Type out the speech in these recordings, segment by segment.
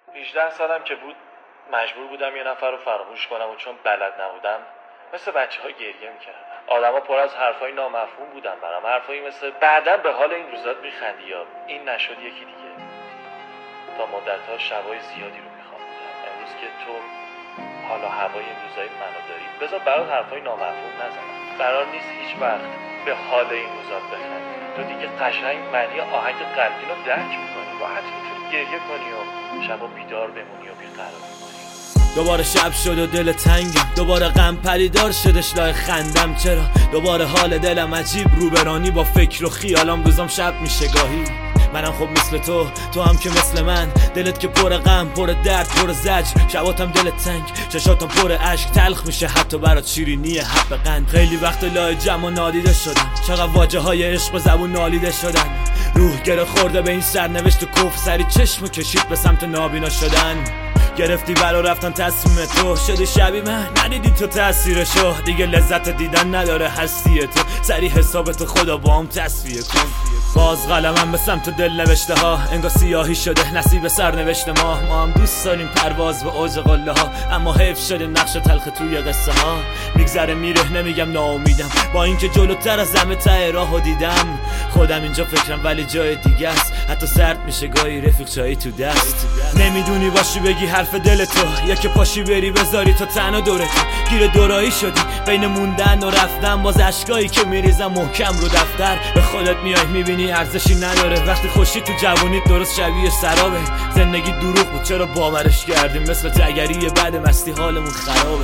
18 سالم که بود مجبور بودم یه نفر رو فراموش کنم و چون بلد نبودم مثل بچه‌ها گریه می‌کردم. آدما پر از حرفای نامفهوم بودن برام، حرفایی مثل بعداً به حال این روزات می‌خندی یا این نشد یکی دیگه. تا مدت‌ها شبای زیادی رو می‌خوابیدم. امروز که تو حالا هوای این روزای منو داری، بذار برات حرفای نامفهوم نزنم. قرار نیست هیچ وقت به حال این روزات بخندی. تو دیگه قشنگ معنی آهنگ غمگین رو درک می‌کنی. راحت می‌تونی گریه کنی و شبا بیدار بمونی و بی‌قرار بمونی. دوباره شب شد و دل تنگم، دوباره غم پریدار شدش لای خندم. چرا دوباره حال دلم عجیب، روبرانی با فکر و خیالم روزم شب میشه گاهی. منم خب مثل تو هم که مثل من، دلت که پر غم، پر درد، پر زجر. شباتم دلت تنگ، چشاتم پر اشک، تلخ میشه حتی برات شیرینی حب قند. خیلی وقت لای جمع نادیده شدم، چقدر واجه های عشق و زبون نالیده شدن. روح گره خورده به این سرنوشت کف، سری چشم کشید به سمت نابینا شدن. گرفتی برا رفتن تصمیم تو، شدی شبیه من ندیدی تو تأثیرشو. دیگه لذت دیدن نداره هستی تو، سری حسابت خدا با هم تصفیه کن. باز قلمم به سمت دل نوشته ها، انگار سیاهی شده نصیب سرنوشت ما هم دوست داریم پرواز به اوج قله ها، اما حیف شده نقش تلخ توی قصه ها. میگذره میره نمیگم ناامیدم، با اینکه جلوتر از همه ته راهو دیدم. خودم اینجا فکرم ولی جای دیگه است، حتی سرد میشه گاهی رفیق چایی تو دست. نمیدونی باشی بگی حرف دل تو، یا که پاشی بری بذاری تو تنها دورت. گیر دورایی شدی بین موندن و رفتن، باز اشکایی که میریزم محکم رو دفتر. به خودت میای میبینی ارزشی نداره، وقتی خوشی تو جوونیت درست شبیه سرابه. زندگی دروغ بود چرا باورش کردیم، مثل تگری بعد مستی حالمون خرابه.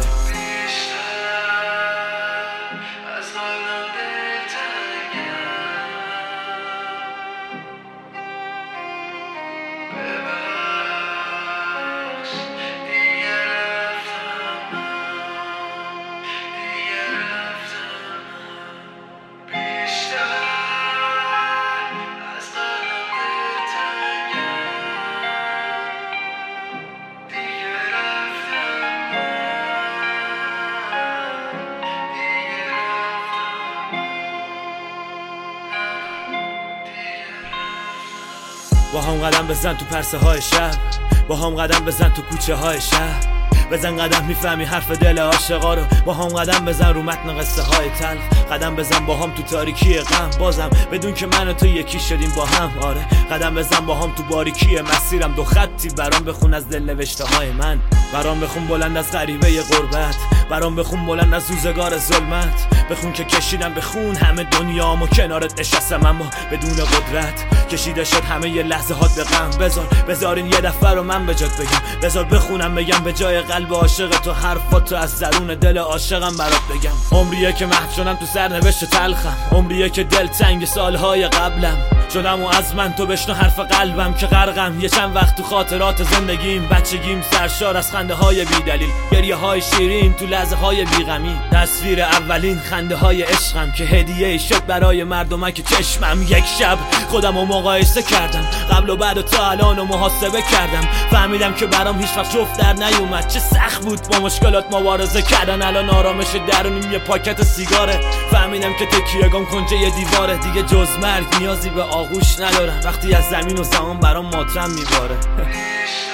با هم قدم بزن تو پرسه های شب، با هم قدم بزن تو کوچه های شهر. بزن قدم میفهمی حرف دل عاشقا رو، با هم قدم بزن رو متن قصه های تلخ. قدم بزن با هم تو تاریکی غم، بازم بدون که من و تو یکی شدیم با هم. آره قدم بزن با هم تو باریکی مسیرم، دو خطی برام بخون از دل نوشته های من. برام بخون بلند از غریبه غربت، برام بخون بلند از روزگار ظلمت. بخون که کشیدم بخون همه دنیامو، کنارت نشستم اما بدون قدرت. کشیده شد همه یه لحظه هات به غم. بذارین یه دفعه رو من به جات بگم، بذار بخونم بگم به جای قلب عاشق تو حرفاتو از درون دل عاشقم برات بگم. عمریه که محو شدم تو سرنوشت تلخم، عمریه که دل تنگ سالهای قبلم شدم و از من تو بشنو حرف قلبم که غرقم. یه چند وقت تو خاطرات زندگیم، بچگیم سرشار از خنده های بی دلیل، گریه های شیرین تو لحظه های بیغمی. تصویر اولین خنده های عشقم که هدیه شد برای مردمک چشمم. یک شب خودم رو مقایسه کردم، قبل و بعد و تا الان رو محاسبه کردم. فهمیدم که برام هیچ وقت جفت در نیومد، چه سخت بود با مشکلات مبارزه کردن. الان آرامش درونیم یه پاکت سیگاره. فهمیدم که تکیه‌گام کنجه یه دیواره، دیگه جز مرگ نیازی به آغوش ندارم. وقتی از زمین و زمان برام ماتم میباره.